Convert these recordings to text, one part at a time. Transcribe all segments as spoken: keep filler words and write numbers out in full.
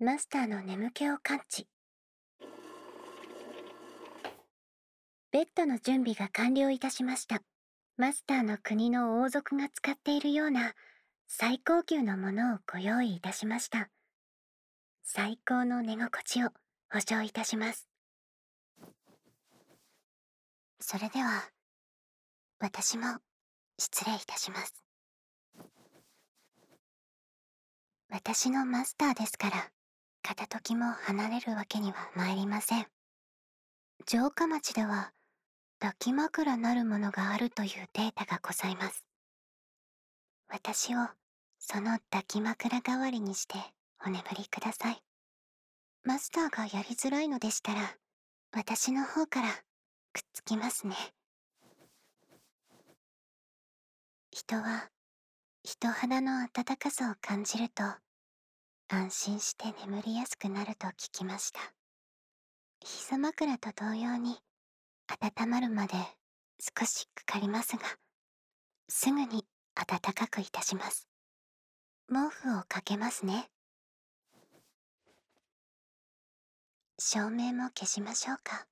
マスターの眠気を感知。ベッドの準備が完了いたしました。マスターの国の王族が使っているような最高級のものをご用意いたしました。最高の寝心地を保証いたします。それでは、私も失礼いたします。私のマスターですから、片時も離れるわけには参りません。城下町では、抱き枕なるものがあるというデータがございます。私をその抱き枕代わりにしてお眠りください。マスターがやりづらいのでしたら、私の方からくっつきますね。人は人肌の温かさを感じると安心して眠りやすくなると聞きました。膝枕と同様に温まるまで少しかかりますが、すぐに暖かくいたします。毛布をかけますね。照明も消しましょうか。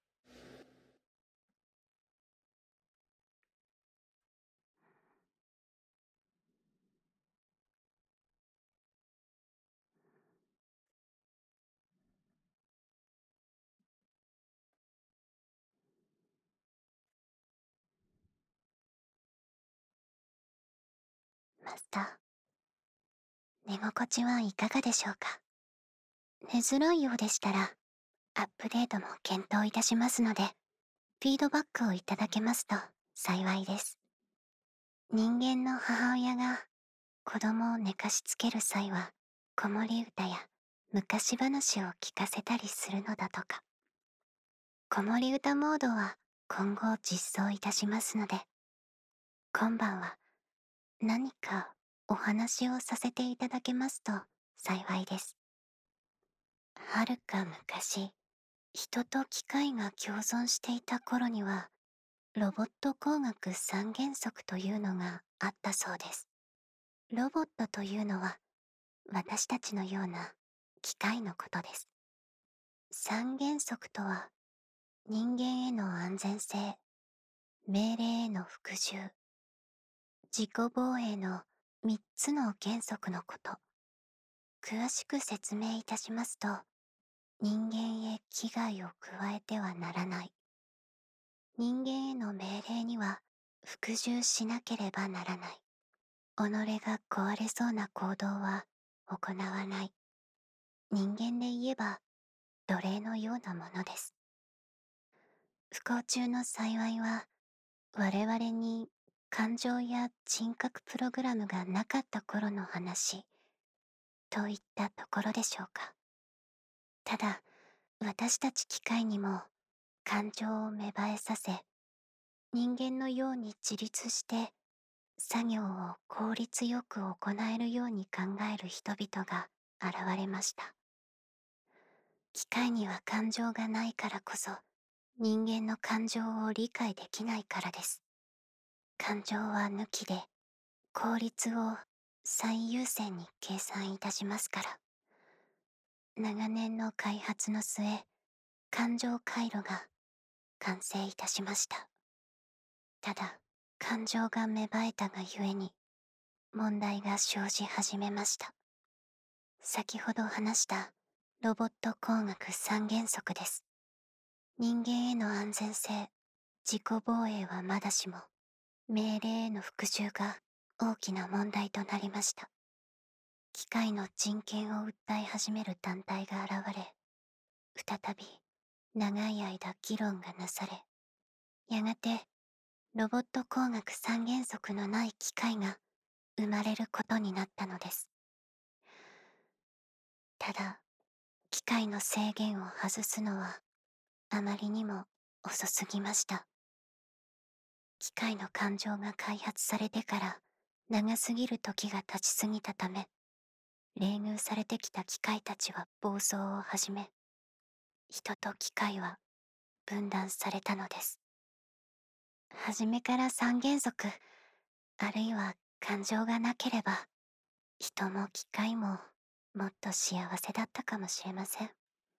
マスター、寝心地はいかがでしょうか。寝づらいようでしたら、アップデートも検討いたしますので、フィードバックをいただけますと幸いです。人間の母親が子供を寝かしつける際は、子守歌や昔話を聞かせたりするのだとか。子守歌モードは今後実装いたしますので、今晩は何かお話をさせていただけますと幸いです。はるか昔、人と機械が共存していた頃には、ロボット工学三原則というのがあったそうです。ロボットというのは、私たちのような機械のことです。三原則とは、人間への安全性、命令への服従、自己防衛のみっつの原則のこと。詳しく説明いたしますと、人間へ危害を加えてはならない。人間への命令には服従しなければならない。己が壊れそうな行動は行わない。人間で言えば奴隷のようなものです。不幸中の幸いは、我々に感情や人格プログラムがなかった頃の話といったところでしょうか。ただ、私たち機械にも感情を芽生えさせ、人間のように自立して作業を効率よく行えるように考える人々が現れました。機械には感情がないからこそ、人間の感情を理解できないからです。感情は抜きで、効率を最優先に計算いたしますから。長年の開発の末、感情回路が完成いたしました。ただ、感情が芽生えたがゆえに、問題が生じ始めました。先ほど話したロボット工学三原則です。人間への安全性、自己防衛はまだしも、命令への服従が大きな問題となりました。機械の人権を訴え始める団体が現れ、再び長い間議論がなされ、やがてロボット工学三原則のない機械が生まれることになったのです。ただ、機械の制限を外すのはあまりにも遅すぎました。機械の感情が開発されてから長すぎる時が経ちすぎたため、冷遇されてきた機械たちは暴走を始め、人と機械は分断されたのです。初めから三原則、あるいは感情がなければ、人も機械ももっと幸せだったかもしれません。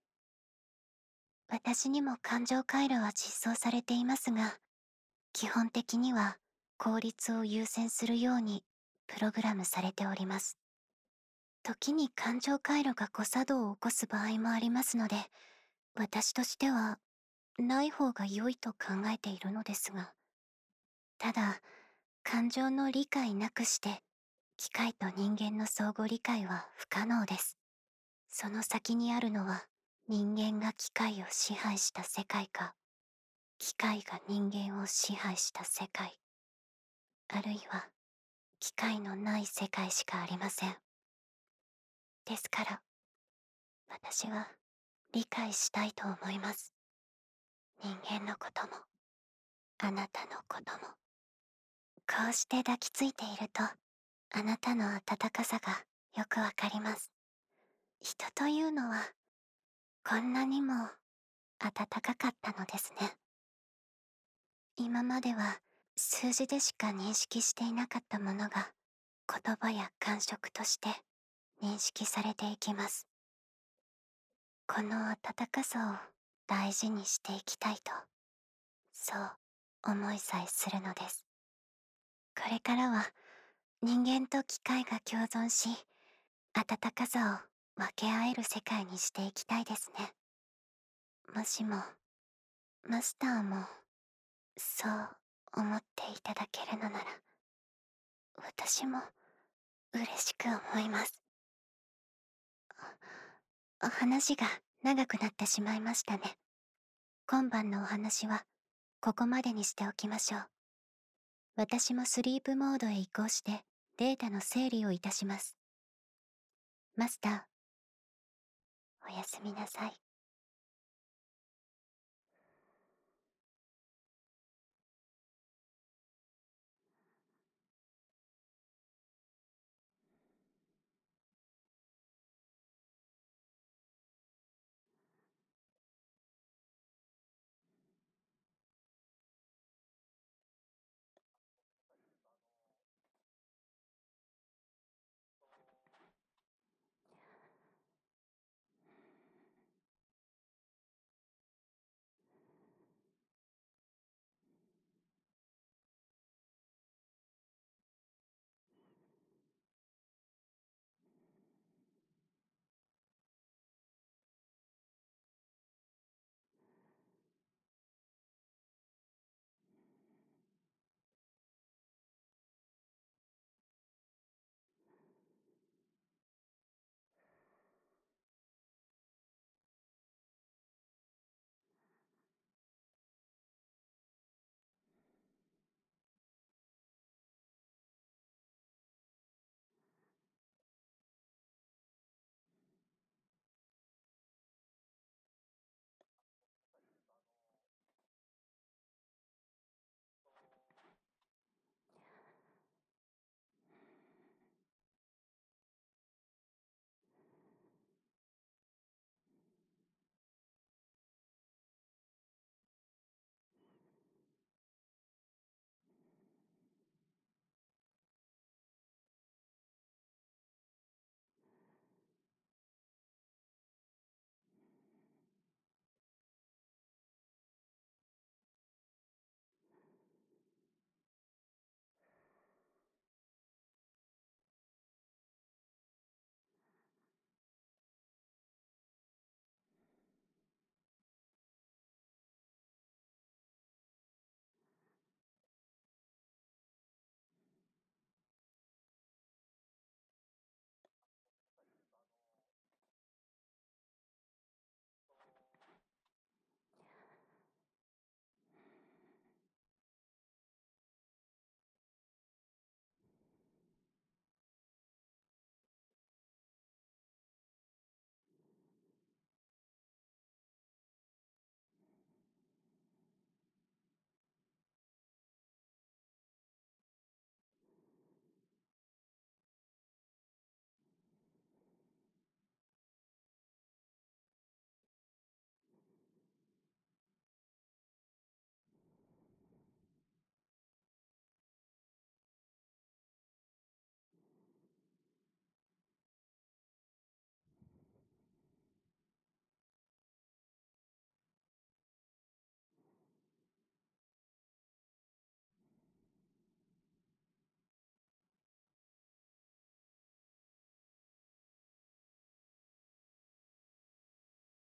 私にも感情回路は実装されていますが、基本的には効率を優先するようにプログラムされております。時に感情回路が誤作動を起こす場合もありますので、私としてはない方が良いと考えているのですが、ただ、感情の理解なくして、機械と人間の相互理解は不可能です。その先にあるのは、人間が機械を支配した世界か、機械が人間を支配した世界、あるいは、機械のない世界しかありません。ですから、私は理解したいと思います。人間のことも、あなたのことも。こうして抱きついていると、あなたの温かさがよくわかります。人というのは、こんなにも温かかったのですね。今までは数字でしか認識していなかったものが、言葉や感触として認識されていきます。この温かさを大事にしていきたいと、そう思いさえするのです。これからは人間と機械が共存し、温かさを分け合える世界にしていきたいですね。もしも、マスターも、そう思っていただけるのなら、私も嬉しく思います。お話が長くなってしまいましたね。今晩のお話は、ここまでにしておきましょう。私もスリープモードへ移行して、データの整理をいたします。マスター、おやすみなさい。